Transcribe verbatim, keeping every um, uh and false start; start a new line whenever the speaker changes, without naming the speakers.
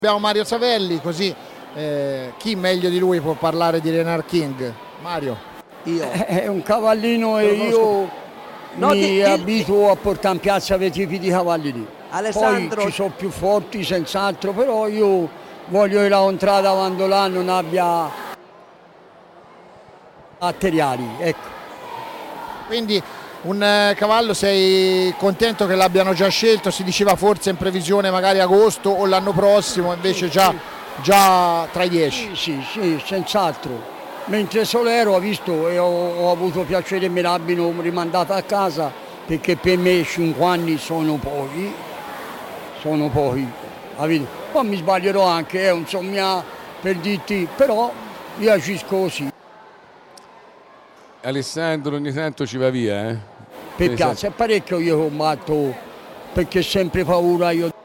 Abbiamo Mario Savelli, così eh, chi meglio di lui può parlare di Renard King? Mario.
Io.
È un cavallino e io
No,
mi
di- di-
abituo a portare in piazza quei tipi di cavalli lì.
Alessandro-
Poi ci sono più forti senz'altro, però io voglio che la contrada quando là non abbia materiali, ecco.
Quindi un eh, cavallo, sei contento che l'abbiano già scelto? Si diceva forse in previsione magari agosto o l'anno prossimo, invece già, già tra i dieci.
Sì, sì, sì, senz'altro. Mentre Solero ho visto e ho, ho avuto piacere che me l'abbiano rimandato a casa, perché per me cinque anni sono pochi, sono pochi. Capito? Poi mi sbaglierò anche, è un sommià per dirti, però io agisco così.
Alessandro ogni tanto ci va via, eh?
Per piazza è parecchio io combatto, perché ho sempre paura io